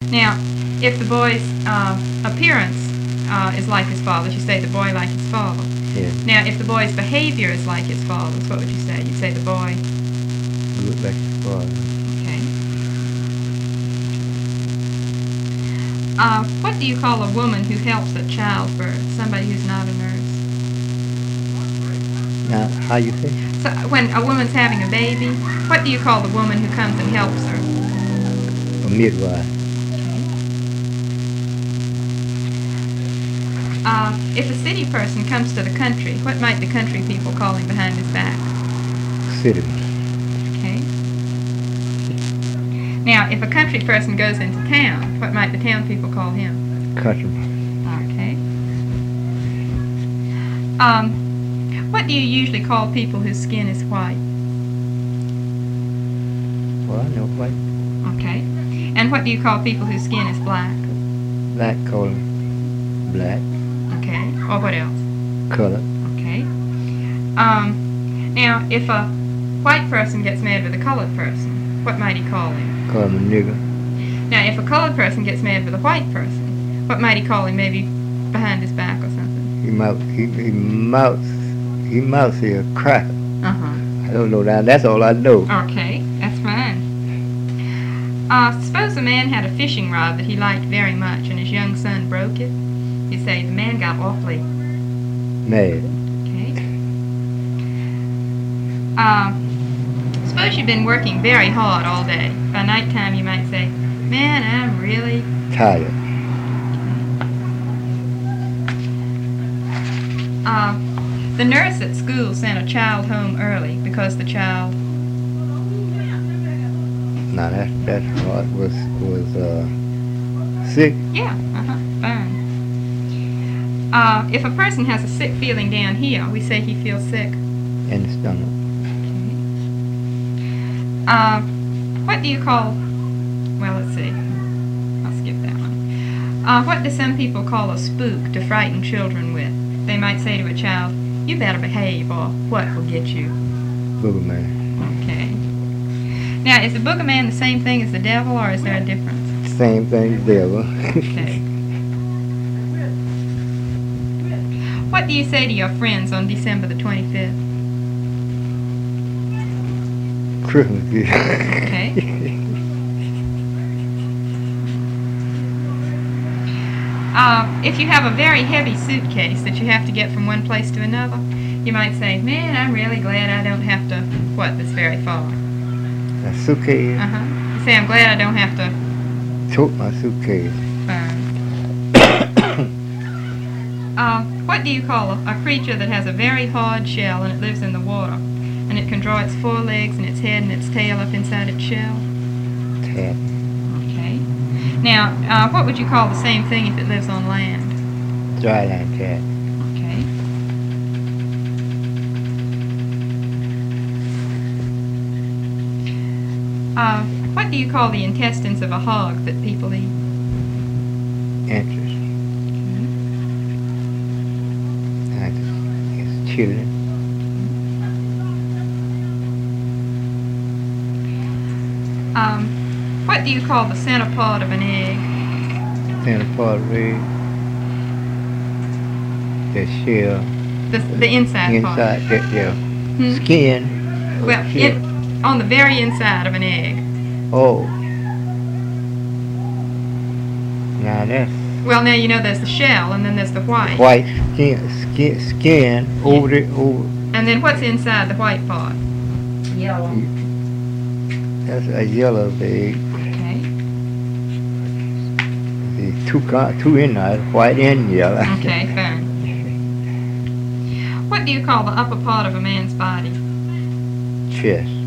Now, if the boy's appearance is like his father's, you say the boy like his father. Yeah. Now, if the boy's behavior is like his father's, what would you say? You'd say the boy. Good like his father. Okay. What do you call a woman who helps at childbirth? Somebody who's not a nurse. Now, how you say? So when a woman's having a baby, what do you call the woman who comes and helps her? A midwife. If a city person comes to the country, what might the country people call him behind his back? City. Okay. Now, if a country person goes into town, what might the town people call him? Country. Okay. What do you usually call people whose skin is white? Well, I know white. Okay. And what do you call people whose skin is black? Black call him black. Okay. Or what else? Color. Okay. Now, if a white person gets mad with a colored person, what might he call him? Call him a nigger. Now, if a colored person gets mad with a white person, what might he call him? Maybe behind his back or something? He mouth say a cracker. Uh-huh. I don't know that. That's all I know. Okay, that's fine. Suppose a man had a fishing rod that he liked very much and his young son broke it. You say the man got awfully Mad. okay. Suppose you've been working very hard all day. By nighttime you might say, man, I'm really Tired. The nurse at school sent a child home early because the child. Now that part was sick. Yeah, fine. If a person has a sick feeling down here, we say he feels sick. In the stomach. What do you call? Well, let's see. I'll skip that one. What do some people call a spook to frighten children with? They might say to a child, "You better behave, or what will get you." Boogeyman. Okay. Now, is the boogeyman the same thing as the devil, or is there a difference? Same thing, devil. Okay. What do you say to your friends on December the 25th? Christmas Eve. Okay. If you have a very heavy suitcase that you have to get from one place to another, you might say, "Man, I'm really glad I don't have to this very far." A suitcase. You say, "I'm glad I don't have to." Tote my suitcase. What do you call a creature that has a very hard shell and it lives in the water, and it can draw its forelegs and its head and its tail up inside its shell? Cat. Okay. Now, what would you call the same thing if it lives on land? Dryland cat. Okay. What do you call the intestines of a hog that people eat? Interest. His children. What do you call the center part of an egg? Center part of it. The shell. The inside part. Inside, yeah. Skin. Well, on the very inside of an egg. Oh. Now that's Well, now you know there's the shell and then there's the white. white skin over the over. And then what's inside the white part? Yellow. That's a yellow egg. Okay. The two in there, white and yellow. Okay, fine. What do you call the upper part of a man's body? Chest.